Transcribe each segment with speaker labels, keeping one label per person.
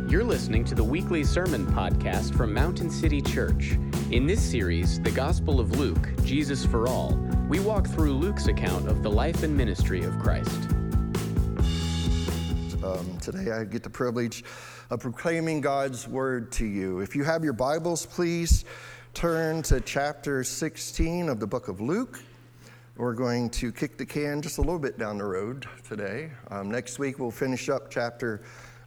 Speaker 1: You're listening to the weekly sermon podcast from Mountain City Church. In this series, The Gospel of Luke, Jesus for All, we walk through Luke's account of the life and ministry of Christ.
Speaker 2: Today I get the privilege of proclaiming God's word to you. If you have your Bibles, please turn to chapter 16 of the book of Luke. We're going to kick the can just a little bit down the road today. Next week we'll finish up chapter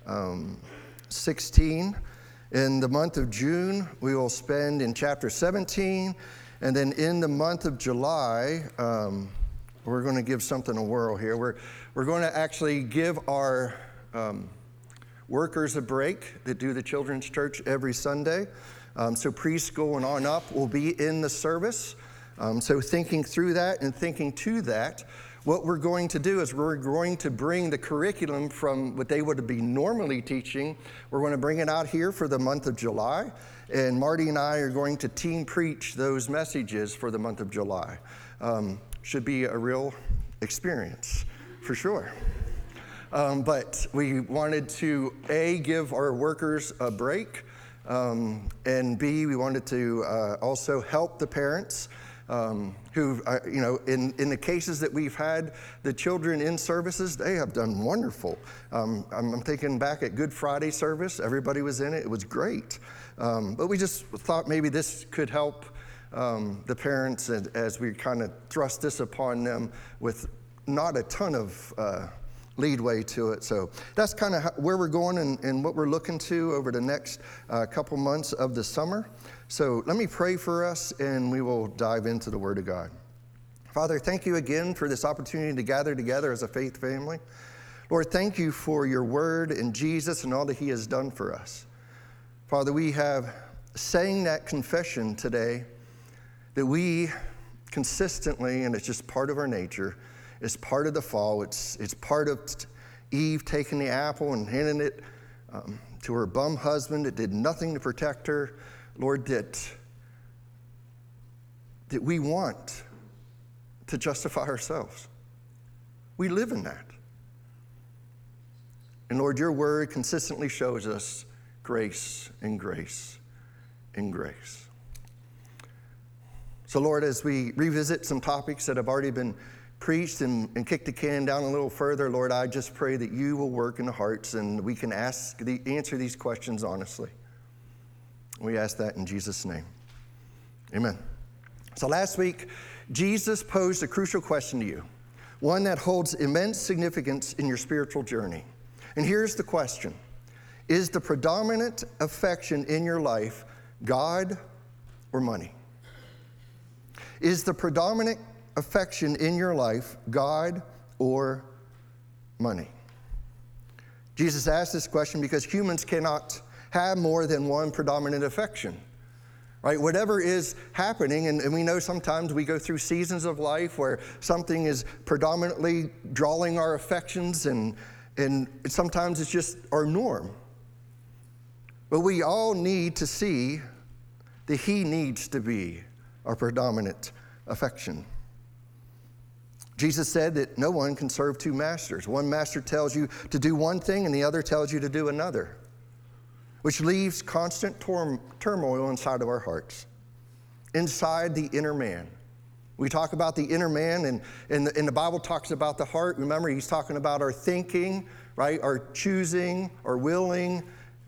Speaker 2: 16. In the month of June, we will spend in chapter 17. And then in the month of July, we're going to give something a whirl here. We're going to actually give our workers a break that do the children's church every Sunday. So preschool and on up will be in the service. So thinking through that and thinking to that, what we're going to do is we're going to bring the curriculum from what they would be normally teaching. We're going to bring it out here for the month of July. And Marty and I are going to team preach those messages for the month of July. Should be a real experience, for sure. But we wanted to, A, give our workers a break, and B, we wanted to also help the parents who, in the cases that we've had the children in services, they have done wonderful. I'm thinking back at Good Friday service, everybody was in it, it was great. But we just thought maybe this could help the parents as we kind of thrust this upon them with not a ton of leadway to it. So that's kind of where we're going and what we're looking to over the next couple months of the summer. So let me pray for us and we will dive into the Word of God. Father, thank you again for this opportunity to gather together as a faith family. Lord, thank you for your Word and Jesus and all that He has done for us. Father, we have sang that confession today that we consistently, and it's just part of our nature, it's part of the fall. It's part of Eve taking the apple and handing it to her bum husband that did nothing to protect her. Lord, that we want to justify ourselves. We live in that. And Lord, your word consistently shows us grace and grace and grace. So Lord, as we revisit some topics that have already been preached and kicked the can down a little further, Lord, I just pray that you will work in the hearts and we can answer these questions honestly. We ask that in Jesus' name. Amen. So last week, Jesus posed a crucial question to you, one that holds immense significance in your spiritual journey. And here's the question. Is the predominant affection in your life God or money? Is the predominant affection in your life God or money? Jesus asked this question because humans cannot have more than one predominant affection, right? Whatever is happening, and we know sometimes we go through seasons of life where something is predominantly drawing our affections, and sometimes it's just our norm. But we all need to see that He needs to be our predominant affection. Jesus said that no one can serve two masters. One master tells you to do one thing and the other tells you to do another, which leaves constant turmoil inside of our hearts, inside the inner man. We talk about the inner man, and the Bible talks about the heart. Remember, He's talking about our thinking, right? Our choosing, our willing.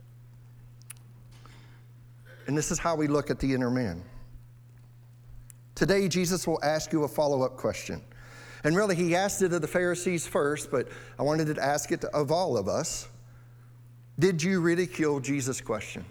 Speaker 2: And this is how we look at the inner man. Today, Jesus will ask you a follow-up question. And really, He asked it of the Pharisees first, but I wanted to ask it of all of us. Did you ridicule Jesus' question?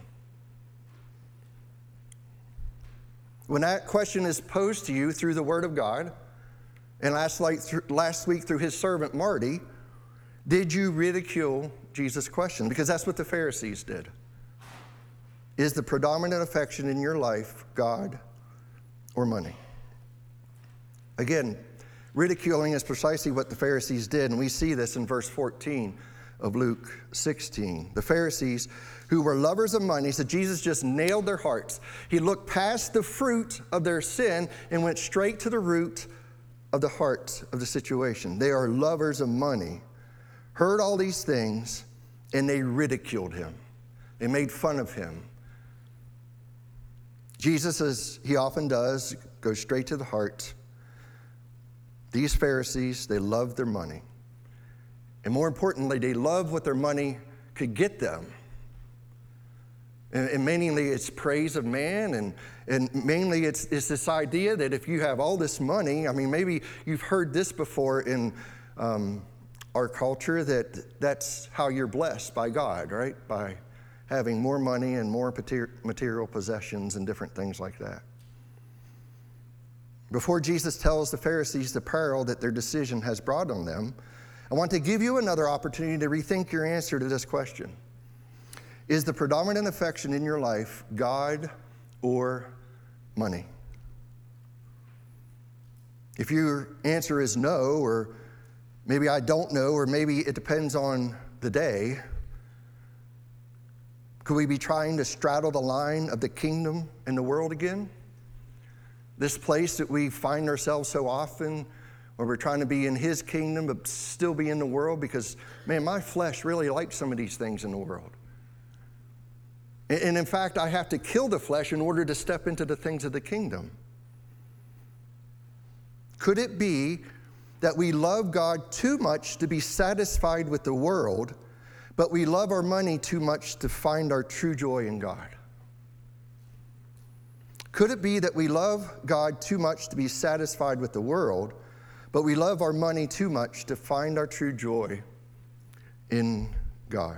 Speaker 2: When that question is posed to you through the Word of God, and last week through His servant Marty, did you ridicule Jesus' question? Because that's what the Pharisees did. Is the predominant affection in your life God or money? Again, ridiculing is precisely what the Pharisees did, and we see this in verse 14 of Luke 16. The Pharisees, who were lovers of money, said Jesus just nailed their hearts. He looked past the fruit of their sin and went straight to the root of the heart of the situation. They are lovers of money, heard all these things, and they ridiculed Him. They made fun of him. Jesus, as he often does, goes straight to the heart. These Pharisees, they loved their money. And more importantly, they loved what their money could get them. And mainly it's praise of man, and mainly it's this idea that if you have all this money, I mean, maybe you've heard this before in our culture, that's how you're blessed by God, right? By having more money and more material possessions and different things like that. Before Jesus tells the Pharisees the peril that their decision has brought on them, I want to give you another opportunity to rethink your answer to this question. Is the predominant affection in your life God or money? If your answer is no, or maybe I don't know, or maybe it depends on the day, could we be trying to straddle the line of the kingdom and the world again? This place that we find ourselves so often, where we're trying to be in his kingdom but still be in the world, because, man, my flesh really likes some of these things in the world. And in fact, I have to kill the flesh in order to step into the things of the kingdom. Could it be that we love God too much to be satisfied with the world, but we love our money too much to find our true joy in God? Could it be that we love God too much to be satisfied with the world, but we love our money too much to find our true joy in God?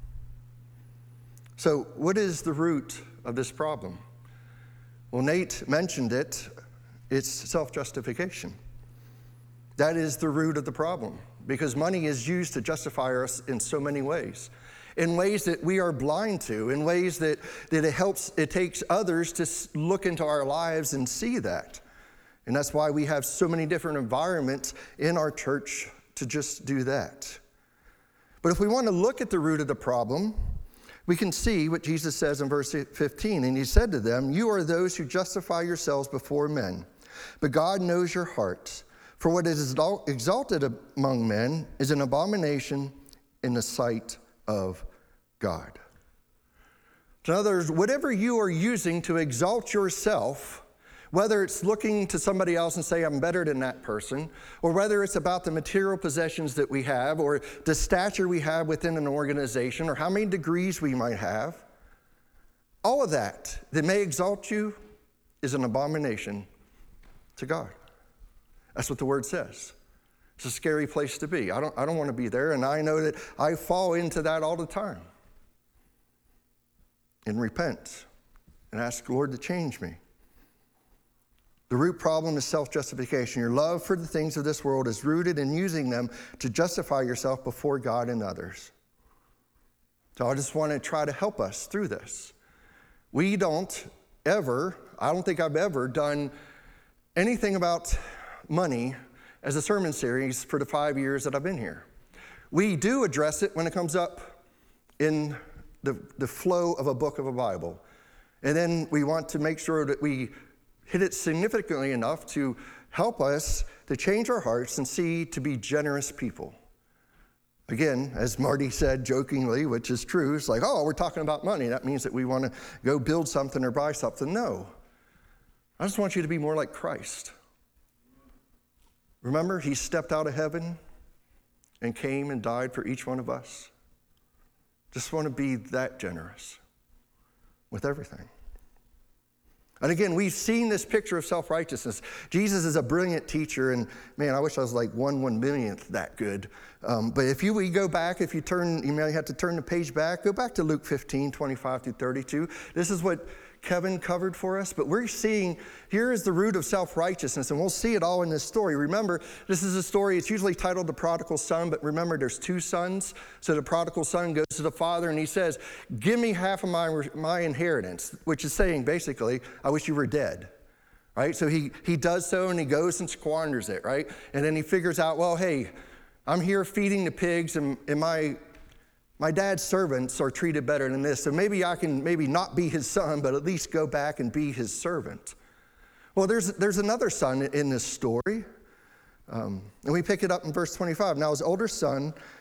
Speaker 2: So what is the root of this problem? Well, Nate mentioned it. It's self-justification. That is the root of the problem, because money is used to justify us in so many ways that we are blind to, in ways that it takes others to look into our lives and see that. And that's why we have so many different environments in our church to just do that. But if we want to look at the root of the problem, we can see what Jesus says in verse 15. And he said to them, "You are those who justify yourselves before men, but God knows your hearts. For what is exalted among men is an abomination in the sight of God." So in other words, whatever you are using to exalt yourself, whether it's looking to somebody else and say, I'm better than that person, or whether it's about the material possessions that we have, or the stature we have within an organization, or how many degrees we might have, all of that may exalt you is an abomination to God. That's what the word says. It's a scary place to be. I don't want to be there, and I know that I fall into that all the time. And repent and ask the Lord to change me. The root problem is self-justification. Your love for the things of this world is rooted in using them to justify yourself before God and others. So I just want to try to help us through this. I don't think I've ever done anything about money as a sermon series for the 5 years that I've been here. We do address it when it comes up in the flow of a book of a Bible. And then we want to make sure that we hit it significantly enough to help us to change our hearts and to be generous people. Again, as Marty said jokingly, which is true, it's like, oh, we're talking about money. That means that we want to go build something or buy something. No. I just want you to be more like Christ. Remember, he stepped out of heaven and came and died for each one of us. Just want to be that generous with everything. And again, we've seen this picture of self-righteousness. Jesus is a brilliant teacher, and man, I wish I was like 1/1,000,000th that good. But we go back, you may have to turn the page back, go back to Luke 15, 25 through 32. This is what Kevin covered for us, but we're seeing, here is the root of self-righteousness, and we'll see it all in this story. Remember, this is a story, it's usually titled The Prodigal Son, but remember, there's two sons. So the prodigal son goes to the father, and he says, give me half of my inheritance, which is saying, basically, I wish you were dead, right? So he does so, and he goes and squanders it, right? And then he figures out, well, hey, I'm here feeding the pigs, and my dad's servants are treated better than this, so maybe I can not be his son, but at least go back and be his servant. Well, there's another son in this story, and we pick it up in verse 25. Now his older son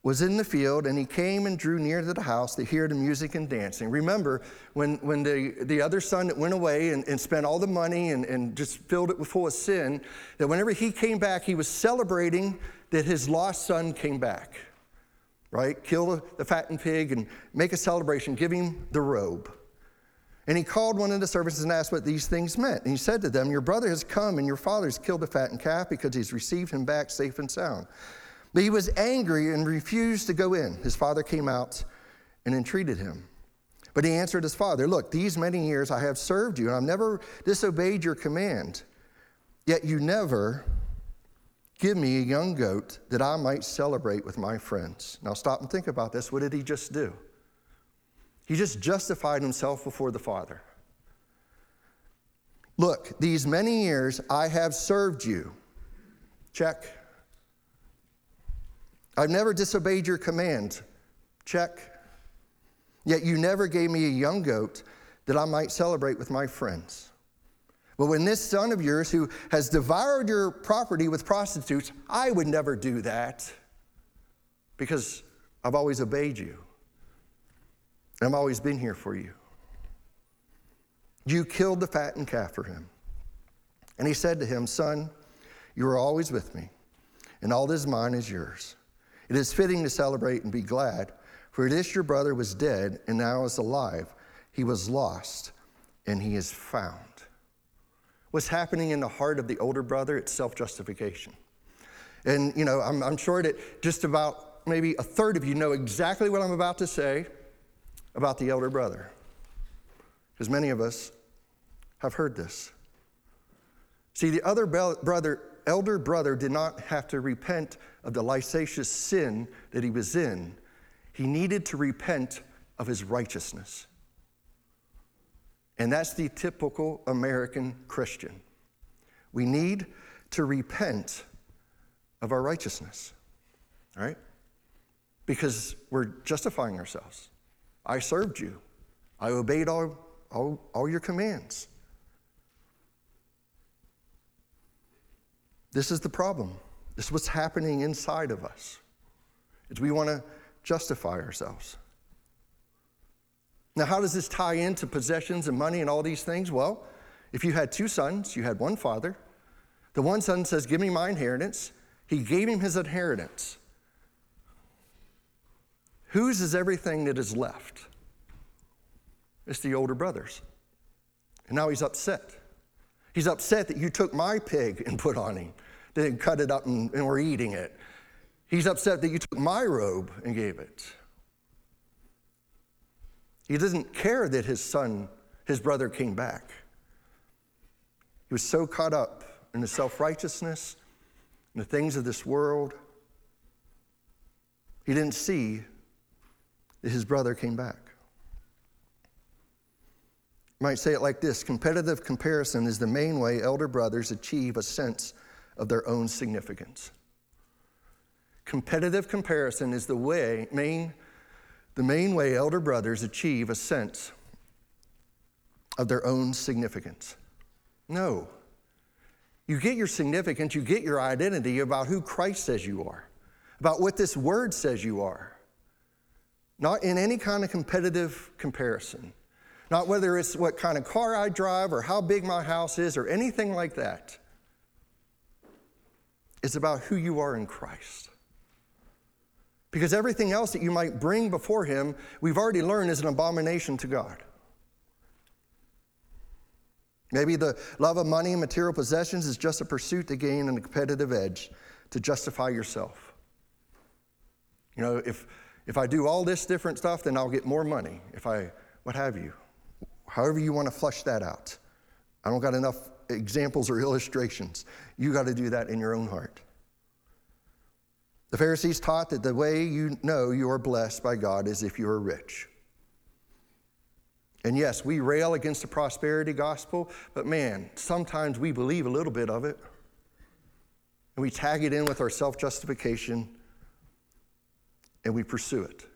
Speaker 2: was in the field, and he came and drew near to the house to hear the music and dancing. Remember, when the other son that went away and spent all the money and just filled it full of sin, that whenever he came back, he was celebrating that his lost son came back, right? Kill the fattened pig and make a celebration, give him the robe. And he called one of the servants and asked what these things meant. And he said to them, your brother has come, and your father has killed the fattened calf because he's received him back safe and sound. But he was angry and refused to go in. His father came out and entreated him. But he answered his father, look, these many years I have served you, and I've never disobeyed your command. Yet you never give me a young goat that I might celebrate with my friends. Now stop and think about this. What did he just do? He just justified himself before the Father. Look, these many years I have served you. Check. I've never disobeyed your command. Check. Yet you never gave me a young goat that I might celebrate with my friends. But when this son of yours who has devoured your property with prostitutes, I would never do that because I've always obeyed you. And I've always been here for you. You killed the fattened calf for him. And he said to him, son, you are always with me, and all that is mine is yours. It is fitting to celebrate and be glad, for this your brother was dead and now is alive. He was lost and he is found. What's happening in the heart of the older brother? It's self-justification. And, I'm sure that just about maybe a third of you know exactly what I'm about to say about the elder brother, because many of us have heard this. See, the elder brother did not have to repent of the licentious sin that he was in. He needed to repent of his righteousness. And that's the typical American Christian. We need to repent of our righteousness, all right? Because we're justifying ourselves. I served you. I obeyed all your commands. This is the problem. This is what's happening inside of us, is we want to justify ourselves. Now, how does this tie into possessions and money and all these things? Well, if you had two sons, you had one father. The one son says, give me my inheritance. He gave him his inheritance. Whose is everything that is left? It's the older brother's. And now he's upset. He's upset that you took my pig and put on him, then cut it up and we're eating it. He's upset that you took my robe and gave it. He doesn't care that his brother came back. He was so caught up in the self-righteousness and the things of this world, he didn't see that his brother came back. You might say it like this: competitive comparison is the main way elder brothers achieve a sense of their own significance. Competitive comparison is the main way elder brothers achieve a sense of their own significance. No. You get your significance, you get your identity about who Christ says you are, about what this word says you are. Not in any kind of competitive comparison. Not whether it's what kind of car I drive or how big my house is or anything like that. It's about who you are in Christ. Because everything else that you might bring before him, we've already learned is an abomination to God. Maybe the love of money and material possessions is just a pursuit to gain a competitive edge, to justify yourself. If I do all this different stuff, then I'll get more money. What have you. However you want to flush that out. I don't got enough examples or illustrations. You got to do that in your own heart. The Pharisees taught that the way you know you are blessed by God is if you are rich. And yes, we rail against the prosperity gospel, but man, sometimes we believe a little bit of it. And we tag it in with our self-justification, and we pursue it.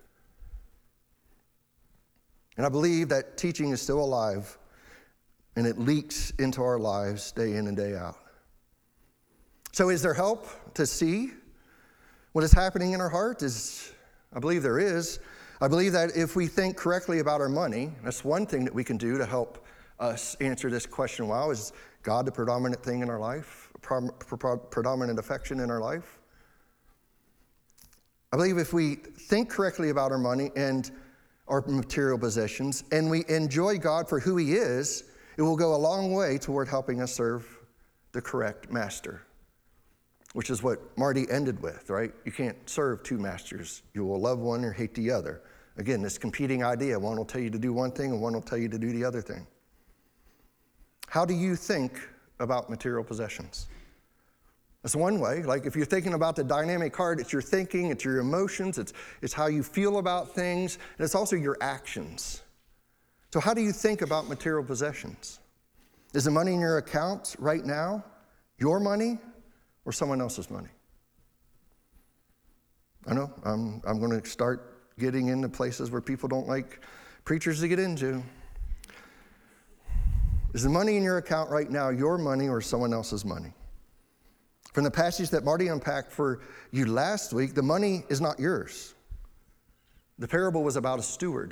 Speaker 2: And I believe that teaching is still alive, and it leaks into our lives day in and day out. So is there help to see what is happening in our heart? I believe there is. I believe that if we think correctly about our money, that's one thing that we can do to help us answer this question, wow, is God the predominant thing in our life, predominant affection in our life? I believe if we think correctly about our money and our material possessions, and we enjoy God for who he is, it will go a long way toward helping us serve the correct master, which is what Marty ended with, right? You can't serve two masters. You will love one or hate the other. Again, this competing idea. One will tell you to do one thing and one will tell you to do the other thing. How do you think about material possessions? That's one way. Like if you're thinking about the dynamic heart, it's your thinking, it's your emotions, it's how you feel about things, and it's also your actions. So how do you think about material possessions? Is the money in your account right now your money or someone else's money? I know I'm going to start getting into places where people don't like preachers to get into. Is the money in your account right now your money or someone else's money? From the passage that Marty unpacked for you last week, the money is not yours. The parable was about a steward,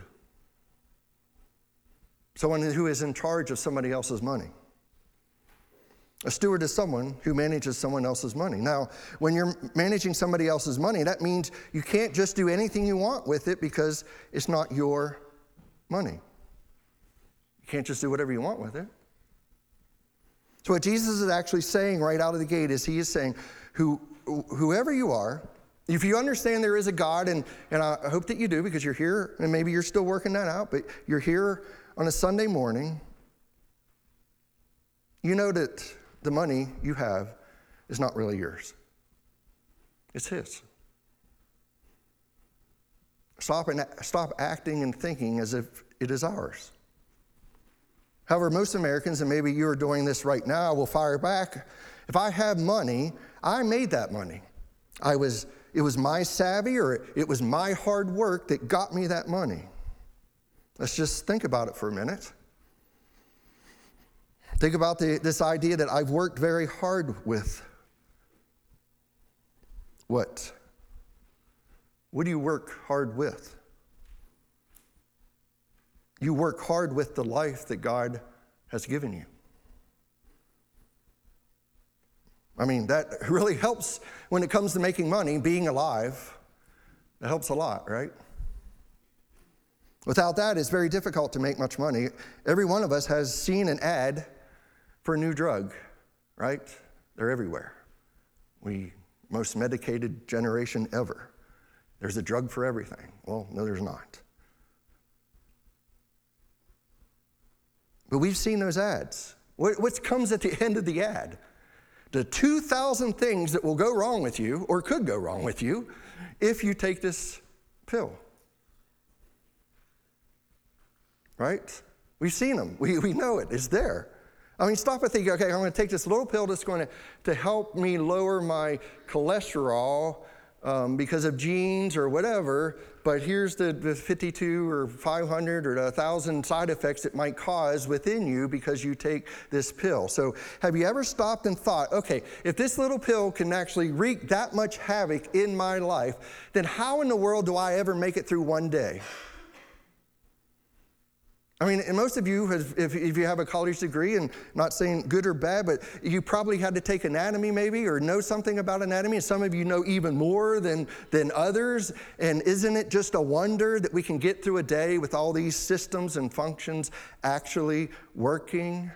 Speaker 2: someone who is in charge of somebody else's money. A steward is someone who manages someone else's money. Now, when you're managing somebody else's money, that means you can't just do anything you want with it because it's not your money. You can't just do whatever you want with it. So what Jesus is actually saying right out of the gate is he is saying, whoever you are, if you understand there is a God, and I hope that you do because you're here, and maybe you're still working that out, but you're here on a Sunday morning, you know that the money you have is not really yours. It's his. Stop acting and thinking as if it is ours. However, most Americans, and maybe you're doing this right now, will fire back. If I have money, I made that money. It was my savvy or it was my hard work that got me that money. Let's just think about it for a minute. Think about this idea that I've worked very hard with. What? What do you work hard with? You work hard with the life that God has given you. I mean, that really helps when it comes to making money, being alive. That helps a lot, right? Without that, it's very difficult to make much money. Every one of us has seen an ad for a new drug, right? They're everywhere. Most medicated generation ever. There's a drug for everything. Well, no, there's not. But we've seen those ads. What comes at the end of the ad? The 2,000 things that will go wrong with you, or could go wrong with you, if you take this pill. Right? We've seen them. We know it. It's there. I mean, stop and think, okay, I'm going to take this little pill that's going to help me lower my cholesterol because of genes or whatever, but here's the 52 or 500 or 1,000 side effects it might cause within you because you take this pill. So have you ever stopped and thought, okay, if this little pill can actually wreak that much havoc in my life, then how in the world do I ever make it through one day? I mean, and most of you, if you have a college degree, and I'm not saying good or bad, but you probably had to take anatomy maybe, or know something about anatomy, and some of you know even more than others. And isn't it just a wonder that we can get through a day with all these systems and functions actually working?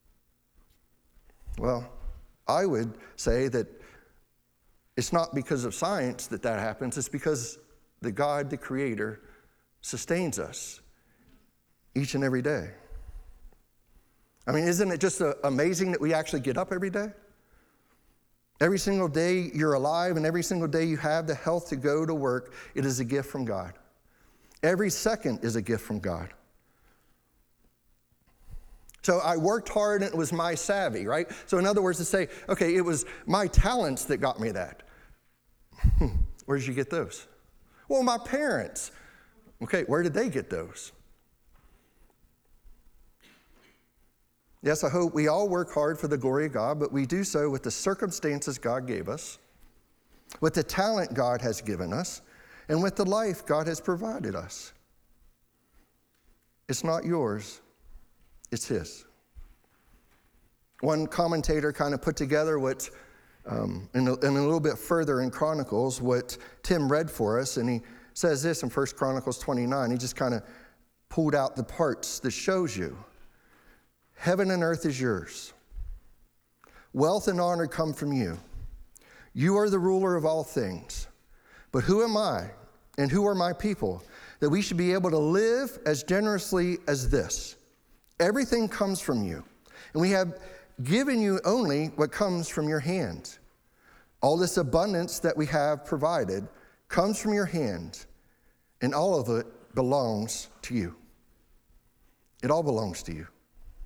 Speaker 2: Well, I would say that it's not because of science that happens, it's because the God, the Creator, sustains us each and every day. I mean, isn't it just amazing that we actually get up every day? Every single day you're alive, and every single day you have the health to go to work, it is a gift from God. Every second is a gift from God. So I worked hard and it was my savvy, right? So in other words, to say, okay, it was my talents that got me that. Where did you get those? Well, my parents. Okay, where did they get those? Yes, I hope we all work hard for the glory of God, but we do so with the circumstances God gave us, with the talent God has given us, and with the life God has provided us. It's not yours, it's His. One commentator kind of put together what, and a little bit further in Chronicles, what Tim read for us, and he says this in 1 Chronicles 29. He just kind of pulled out the parts that shows you. Heaven and earth is yours. Wealth and honor come from you. You are the ruler of all things. But who am I and who are my people that we should be able to live as generously as this? Everything comes from you, and we have given you only what comes from your hand. All this abundance that we have provided comes from your hand, and all of it belongs to you. It all belongs to you.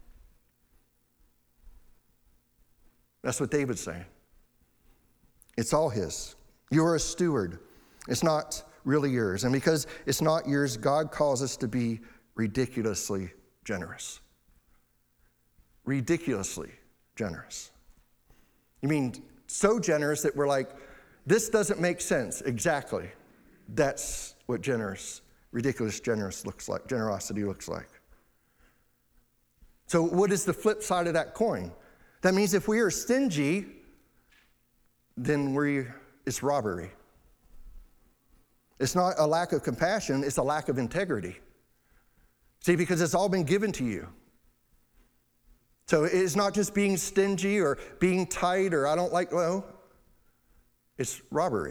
Speaker 2: That's what David's saying. It's all his. You're a steward. It's not really yours. And because it's not yours, God calls us to be ridiculously generous. Ridiculously generous. You mean so generous that we're like, this doesn't make sense. Exactly. That's what generosity looks like. So what is the flip side of that coin? That means if we are stingy, then it's robbery. It's not a lack of compassion, it's a lack of integrity. See, because it's all been given to you. So it's not just being stingy or being tight or it's robbery.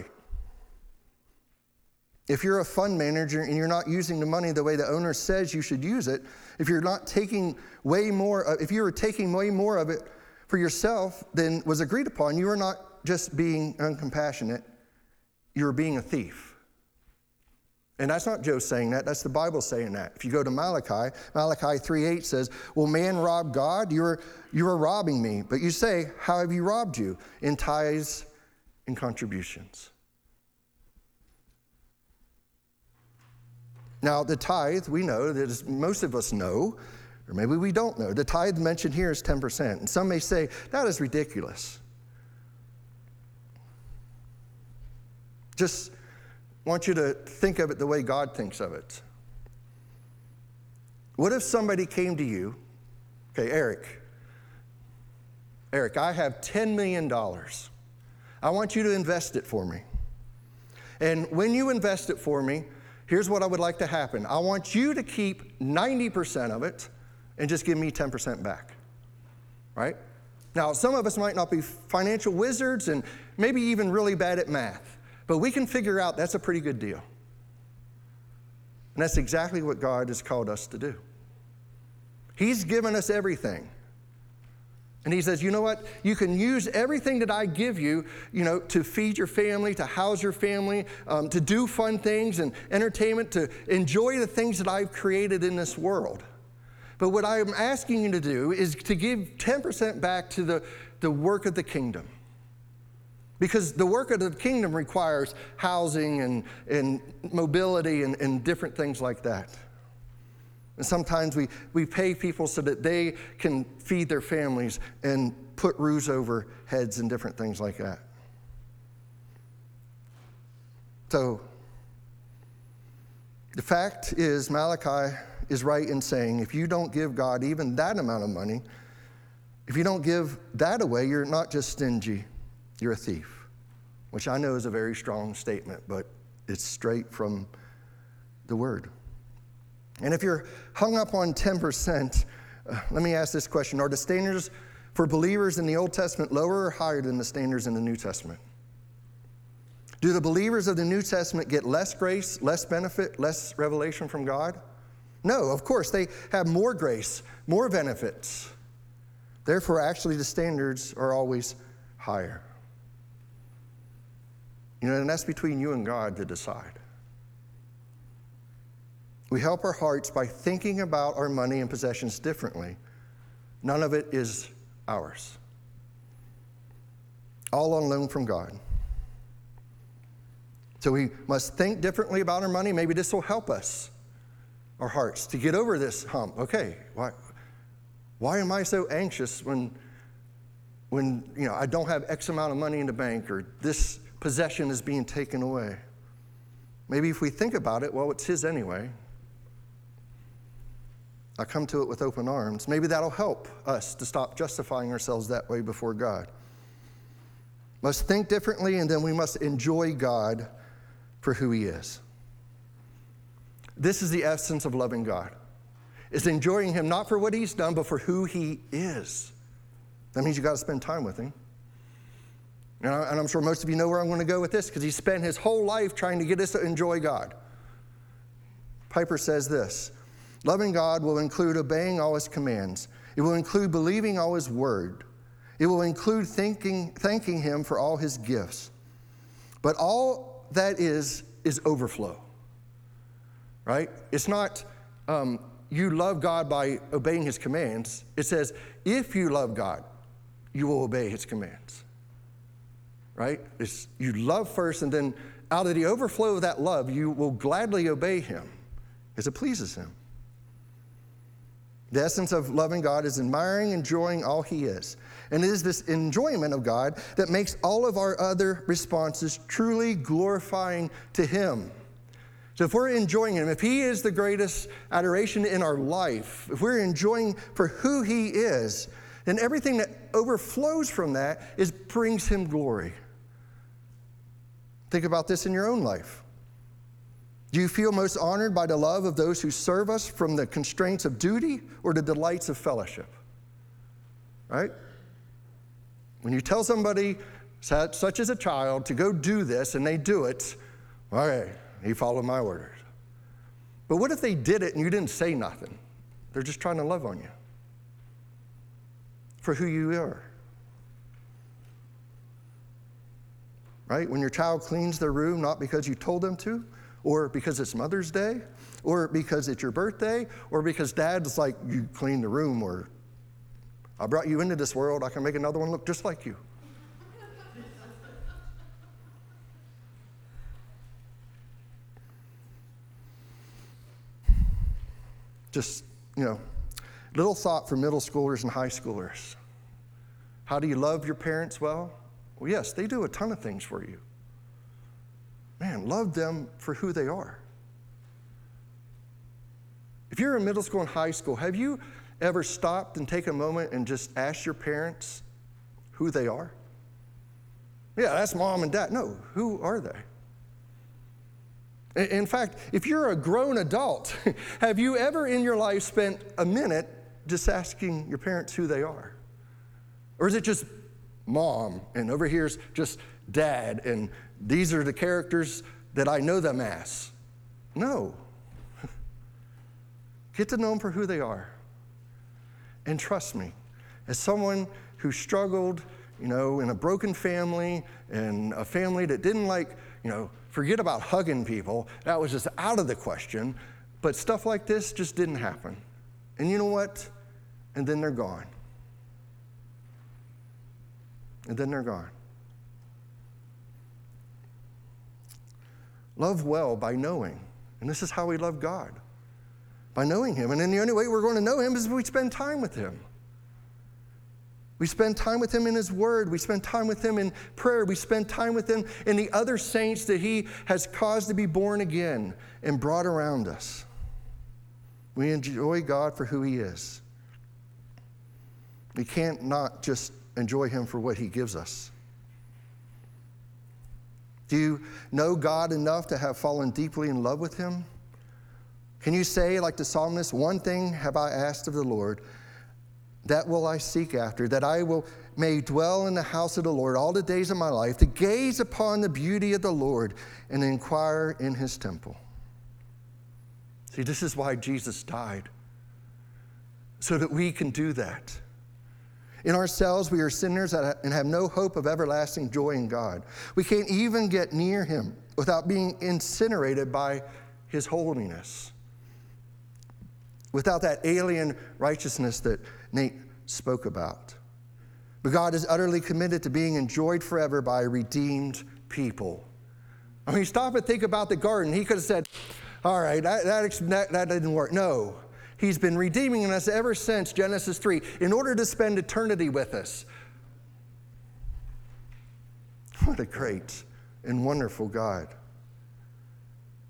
Speaker 2: If you're a fund manager and you're not using the money the way the owner says you should use it, if you're taking way more of it for yourself than was agreed upon, you are not just being uncompassionate, you're being a thief. And that's not Joe saying that, that's the Bible saying that. If you go to Malachi 3:8 says, will man rob God? You are robbing me. But you say, how have you robbed you? In tithes and contributions. Now, the tithe, we know, that as most of us know, or maybe we don't know, the tithe mentioned here is 10%. And some may say, that is ridiculous. Just want you to think of it the way God thinks of it. What if somebody came to you, okay, Eric, I have $10 million. I want you to invest it for me. And when you invest it for me, here's what I would like to happen. I want you to keep 90% of it and just give me 10% back, right? Now, some of us might not be financial wizards and maybe even really bad at math, but we can figure out that's a pretty good deal. And that's exactly what God has called us to do. He's given us everything. And he says, you know what? You can use everything that I give you, to feed your family, to house your family, to do fun things and entertainment, to enjoy the things that I've created in this world. But what I'm asking you to do is to give 10% back to the work of the kingdom. Because the work of the kingdom requires housing and mobility and different things like that. And sometimes we pay people so that they can feed their families and put roofs over heads and different things like that. So the fact is, Malachi is right in saying, if you don't give God even that amount of money, if you don't give that away, you're not just stingy, you're a thief. Which I know is a very strong statement, but it's straight from the word. And if you're hung up on 10%, let me ask this question. Are the standards for believers in the Old Testament lower or higher than the standards in the New Testament? Do the believers of the New Testament get less grace, less benefit, less revelation from God? No, of course, they have more grace, more benefits. Therefore, actually, the standards are always higher. And that's between you and God to decide. We help our hearts by thinking about our money and possessions differently. None of it is ours. All on loan from God. So we must think differently about our money. Maybe this will help us, our hearts, to get over this hump. Okay, why am I so anxious when I don't have X amount of money in the bank or this possession is being taken away? Maybe if we think about it, well, it's his anyway. I come to it with open arms. Maybe that'll help us to stop justifying ourselves that way before God. Must think differently, and then we must enjoy God for who he is. This is the essence of loving God. It's enjoying him not for what he's done, but for who he is. That means you got to spend time with him. And I'm sure most of you know where I'm going to go with this, because he spent his whole life trying to get us to enjoy God. Piper says this: loving God will include obeying all his commands. It will include believing all his word. It will include thanking him for all his gifts. But all that is overflow, right? It's not you love God by obeying his commands. It says, if you love God, you will obey his commands, right? It's you love first, and then out of the overflow of that love, you will gladly obey him as it pleases him. The essence of loving God is admiring, enjoying all he is. And it is this enjoyment of God that makes all of our other responses truly glorifying to him. So if we're enjoying him, if he is the greatest adoration in our life, if we're enjoying for who he is, then everything that overflows from that brings him glory. Think about this in your own life. Do you feel most honored by the love of those who serve us from the constraints of duty or the delights of fellowship? Right? When you tell somebody, such as a child, to go do this and they do it, all right, he followed my orders. But what if they did it and you didn't say nothing? They're just trying to love on you for who you are. Right? When your child cleans their room, not because you told them to, or because it's Mother's Day, or because it's your birthday, or because Dad's like, you clean the room, or I brought you into this world, I can make another one look just like you. Just, little thought for middle schoolers and high schoolers. How do you love your parents well? Well, yes, they do a ton of things for you. Man, love them for who they are. If you're in middle school and high school, have you ever stopped and take a moment and just ask your parents who they are? Yeah, that's mom and dad. No, who are they? In fact, if you're a grown adult, have you ever in your life spent a minute just asking your parents who they are? Or is it just mom, and over here's just dad, and these are the characters that I know them as? No. Get to know them for who they are. And trust me, as someone who struggled, in a broken family, and a family that didn't forget about hugging people, that was just out of the question, but stuff like this just didn't happen. And you know what? And then they're gone. And then they're gone. Love well by knowing. And this is how we love God. By knowing him. And then the only way we're going to know him is if we spend time with him. We spend time with him in his word. We spend time with him in prayer. We spend time with him in the other saints that he has caused to be born again and brought around us. We enjoy God for who he is. We can't not just enjoy him for what he gives us. Do you know God enough to have fallen deeply in love with him? Can you say, like the psalmist, one thing have I asked of the Lord, that will I seek after, that I may dwell in the house of the Lord all the days of my life, to gaze upon the beauty of the Lord and inquire in his temple. See, this is why Jesus died, so that we can do that. In ourselves, we are sinners and have no hope of everlasting joy in God. We can't even get near him without being incinerated by his holiness, without that alien righteousness that Nate spoke about. But God is utterly committed to being enjoyed forever by redeemed people. I mean, stop and think about the garden. He could have said, all right, that didn't work. No. He's been redeeming us ever since Genesis 3 in order to spend eternity with us. What a great and wonderful God.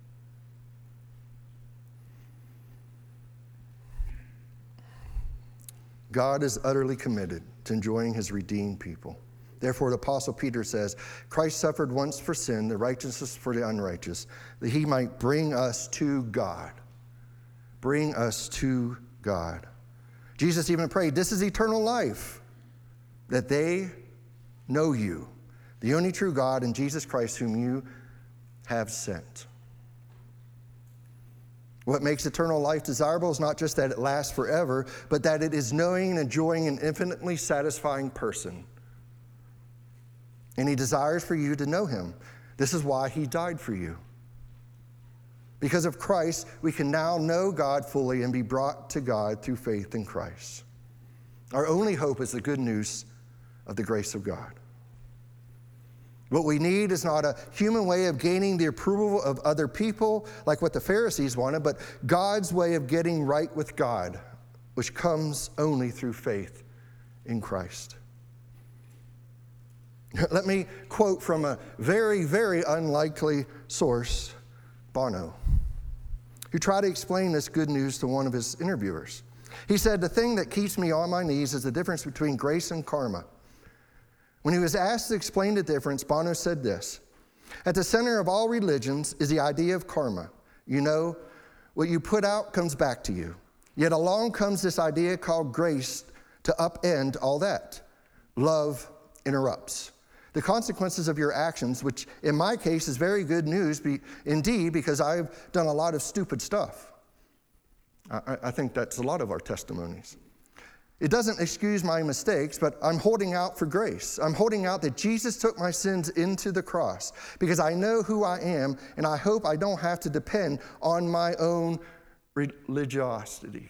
Speaker 2: God is utterly committed to enjoying his redeemed people. Therefore, the Apostle Peter says, Christ suffered once for sin, the righteousness for the unrighteous, that he might bring us to God. Bring us to God. Jesus even prayed, this is eternal life, that they know you, the only true God, and Jesus Christ, whom you have sent. What makes eternal life desirable is not just that it lasts forever, but that it is knowing and enjoying an infinitely satisfying person. And he desires for you to know him. This is why he died for you. Because of Christ, we can now know God fully and be brought to God through faith in Christ. Our only hope is the good news of the grace of God. What we need is not a human way of gaining the approval of other people, like what the Pharisees wanted, but God's way of getting right with God, which comes only through faith in Christ. Let me quote from a very, very unlikely source, Bono, who tried to explain this good news to one of his interviewers. He said, the thing that keeps me on my knees is the difference between grace and karma. When he was asked to explain the difference, Bono said this, at the center of all religions is the idea of karma. You know, what you put out comes back to you. Yet along comes this idea called grace to upend all that. Love interrupts. The consequences of your actions, which in my case is very good news, indeed, because I've done a lot of stupid stuff. I think that's a lot of our testimonies. It doesn't excuse my mistakes, but I'm holding out for grace. I'm holding out that Jesus took my sins into the cross because I know who I am, and I hope I don't have to depend on my own religiosity.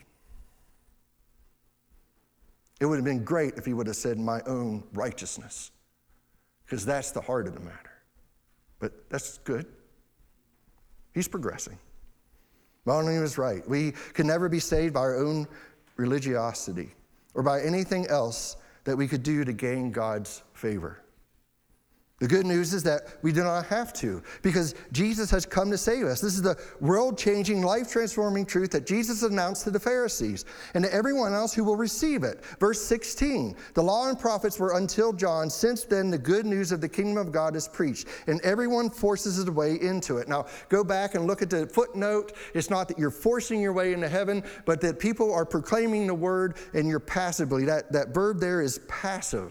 Speaker 2: It would have been great if he would have said my own righteousness, because that's the heart of the matter. But that's good. He's progressing. Bono was right. We can never be saved by our own religiosity or by anything else that we could do to gain God's favor. The good news is that we do not have to, because Jesus has come to save us. This is the world-changing, life-transforming truth that Jesus announced to the Pharisees and to everyone else who will receive it. Verse 16, the law and prophets were until John. Since then, the good news of the kingdom of God is preached, and everyone forces his way into it. Now, go back and look at the footnote. It's not that you're forcing your way into heaven, but that people are proclaiming the word and you're passively. That verb there is passive.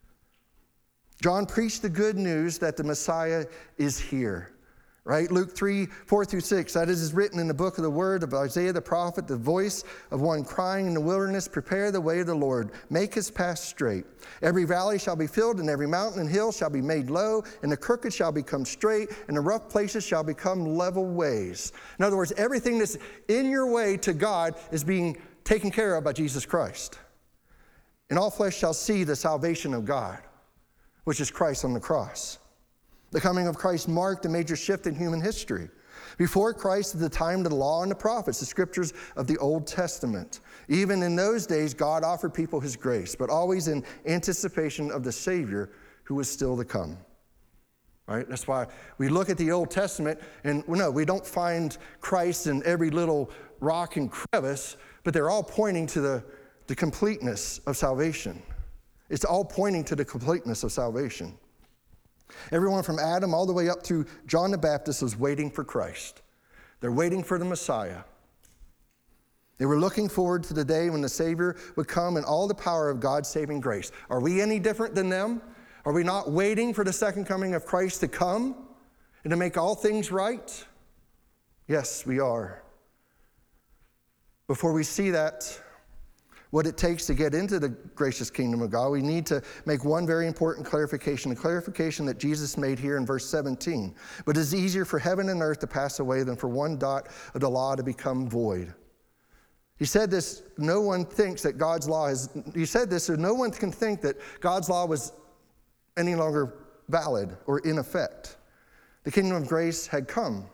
Speaker 2: John preached the good news that the Messiah is here, right? Luke 3:4-6, that is written in the book of the word of Isaiah the prophet, the voice of one crying in the wilderness, prepare the way of the Lord, make his path straight. Every valley shall be filled, and every mountain and hill shall be made low, and the crooked shall become straight, and the rough places shall become level ways. In other words, everything that's in your way to God is being taken care of by Jesus Christ. And all flesh shall see the salvation of God, which is Christ on the cross. The coming of Christ marked a major shift in human history. Before Christ, at the time of the law and the prophets, the scriptures of the Old Testament. Even in those days, God offered people his grace, but always in anticipation of the Savior who was still to come. Right? That's why we look at the Old Testament, and no, we don't find Christ in every little rock and crevice, but they're all pointing to the completeness of salvation. It's all pointing to the completeness of salvation. Everyone from Adam all the way up through John the Baptist was waiting for Christ. They're waiting for the Messiah. They were looking forward to the day when the Savior would come in all the power of God's saving grace. Are we any different than them? Are we not waiting for the second coming of Christ to come and to make all things right? Yes, we are. Before we see that, what it takes to get into the gracious kingdom of God, we need to make one very important clarification, a clarification that Jesus made here in verse 17. But it is easier for heaven and earth to pass away than for one dot of the law to become void. He said this, no one thinks that God's law is, he said this so no one can think that God's law was any longer valid or in effect. The kingdom of grace had come.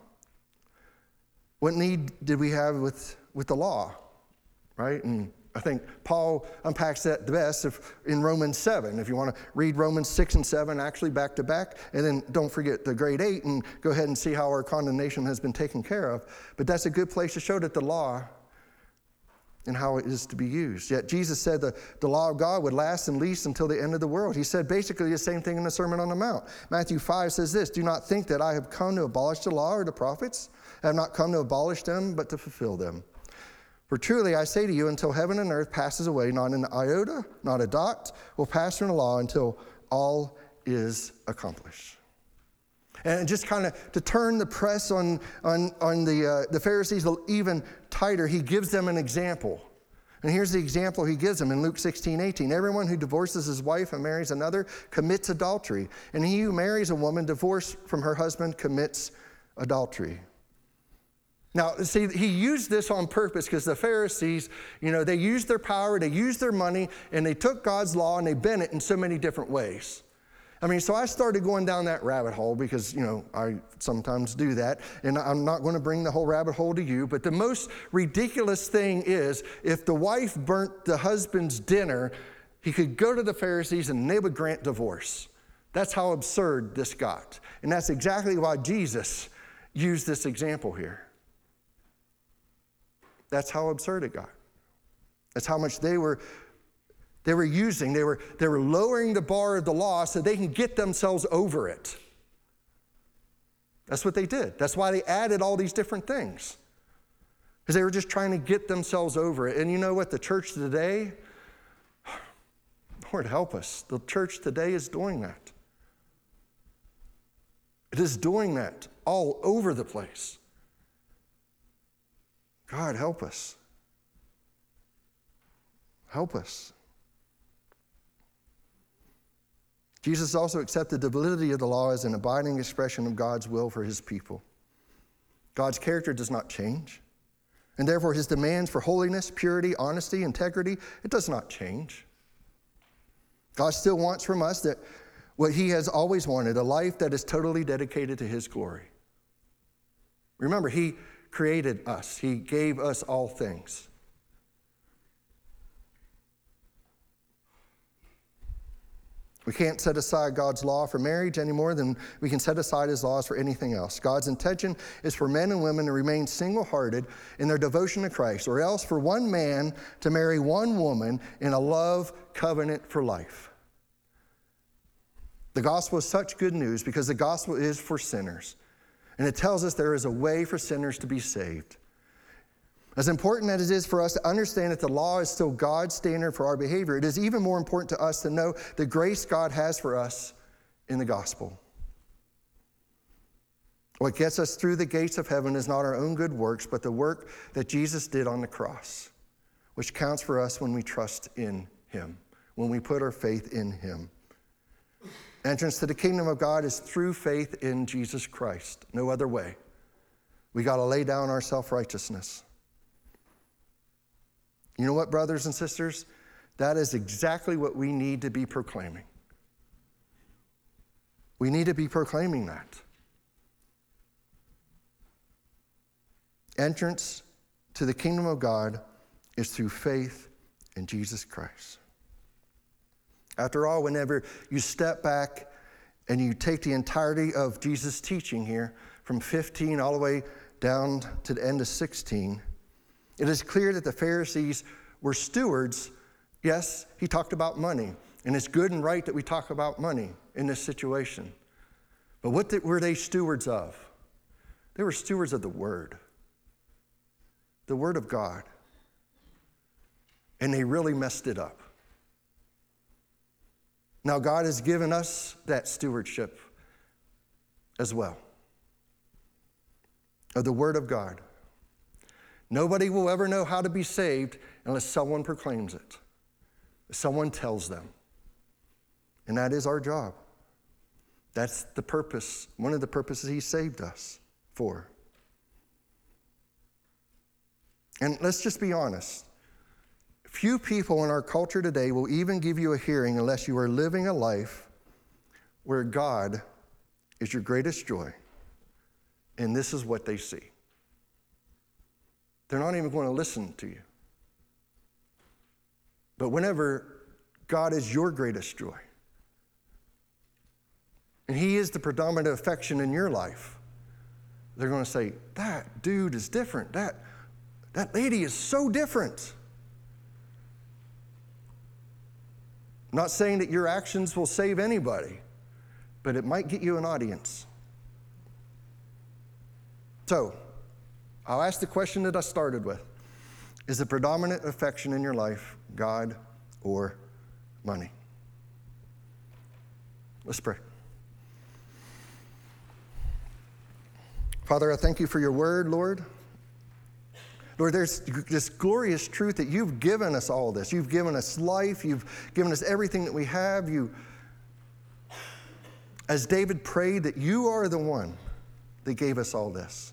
Speaker 2: What need did we have with the law, right? And I think Paul unpacks that the best in Romans 7. If you want to read Romans 6 and 7 actually back to back, and then don't forget the grade 8 and go ahead and see how our condemnation has been taken care of. But that's a good place to show that the law and how it is to be used. Yet Jesus said the law of God would last at least until the end of the world. He said basically the same thing in the Sermon on the Mount. Matthew 5 says this, "Do not think that I have come to abolish the law or the prophets. I have not come to abolish them, but to fulfill them. For truly I say to you, until heaven and earth passes away, not an iota, not a dot will pass from the law until all is accomplished." And just kind of to turn the press on the Pharisees even tighter, he gives them an example. And here's the example he gives them in Luke 16:18. "Everyone who divorces his wife and marries another commits adultery. And he who marries a woman divorced from her husband commits adultery." Now, see, he used this on purpose because the Pharisees, they used their power, they used their money, and they took God's law and they bent it in so many different ways. So I started going down that rabbit hole because, I sometimes do that, and I'm not going to bring the whole rabbit hole to you, but the most ridiculous thing is if the wife burnt the husband's dinner, he could go to the Pharisees and they would grant divorce. That's how absurd this got. And that's exactly why Jesus used this example here. That's how absurd it got. That's how much they were using. They were lowering the bar of the law so they can get themselves over it. That's what they did. That's why they added all these different things. Because they were just trying to get themselves over it. And you know what? The church today, Lord help us, the church today is doing that. It is doing that all over the place. God, help us. Help us. Jesus also accepted the validity of the law as an abiding expression of God's will for his people. God's character does not change, and therefore his demands for holiness, purity, honesty, integrity, it does not change. God still wants from us that what he has always wanted, a life that is totally dedicated to his glory. Remember, he created us. He gave us all things. We can't set aside God's law for marriage any more than we can set aside his laws for anything else. God's intention is for men and women to remain single-hearted in their devotion to Christ, or else for one man to marry one woman in a love covenant for life. The gospel is such good news because the gospel is for sinners. And it tells us there is a way for sinners to be saved. As important as it is for us to understand that the law is still God's standard for our behavior, it is even more important to us to know the grace God has for us in the gospel. What gets us through the gates of heaven is not our own good works, but the work that Jesus did on the cross, which counts for us when we trust in him, when we put our faith in him. Entrance to the kingdom of God is through faith in Jesus Christ. No other way. We got to lay down our self-righteousness. You know what, brothers and sisters? That is exactly what we need to be proclaiming. We need to be proclaiming that. Entrance to the kingdom of God is through faith in Jesus Christ. After all, whenever you step back and you take the entirety of Jesus' teaching here, from 15 all the way down to the end of 16, it is clear that the Pharisees were stewards. Yes, he talked about money, and it's good and right that we talk about money in this situation. But what were they stewards of? They were stewards of the Word of God. And they really messed it up. Now, God has given us that stewardship as well of the Word of God. Nobody will ever know how to be saved unless someone proclaims it, someone tells them. And that is our job. That's the purpose, one of the purposes he saved us for. And let's just be honest. Few people in our culture today will even give you a hearing unless you are living a life where God is your greatest joy. And this is what they see. They're not even going to listen to you. But whenever God is your greatest joy, and he is the predominant affection in your life, they're going to say, that dude is different. That lady is so different. I'm not saying that your actions will save anybody, but it might get you an audience. So, I'll ask the question that I started with. Is the predominant affection in your life God or money? Let's pray. Father, I thank you for your word, Lord. Lord, there's this glorious truth that you've given us all this. You've given us life. You've given us everything that we have. As David prayed, that you are the one that gave us all this.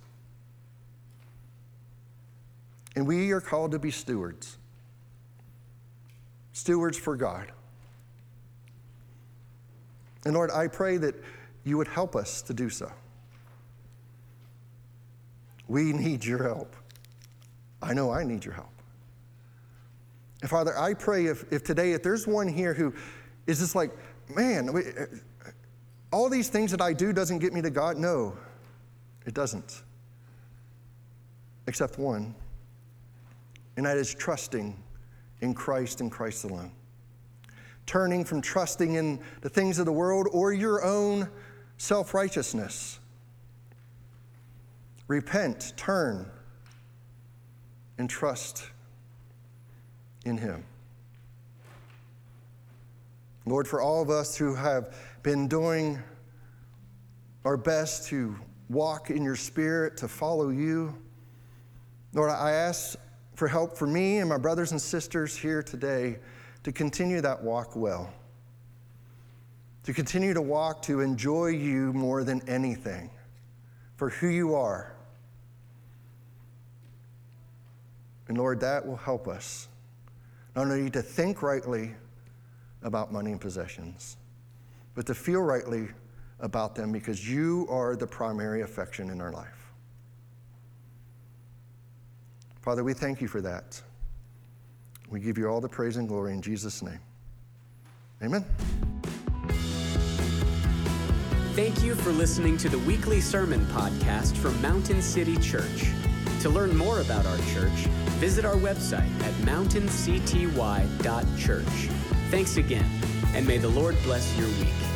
Speaker 2: And we are called to be stewards. Stewards for God. And Lord, I pray that you would help us to do so. We need your help. I know I need your help. And Father, I pray if today, if there's one here who is just like, man, all these things that I do doesn't get me to God. No, it doesn't. Except one. And that is trusting in Christ and Christ alone. Turning from trusting in the things of the world or your own self-righteousness. Repent, turn, and trust in him. Lord, for all of us who have been doing our best to walk in your Spirit, to follow you, Lord, I ask for help for me and my brothers and sisters here today to continue that walk well. To continue to walk, to enjoy you more than anything for who you are. And Lord, that will help us not only to think rightly about money and possessions, but to feel rightly about them because you are the primary affection in our life. Father, we thank you for that. We give you all the praise and glory in Jesus' name. Amen.
Speaker 1: Thank you for listening to the weekly sermon podcast from Mountain City Church. To learn more about our church, visit our website at mountaincty.church. Thanks again, and may the Lord bless your week.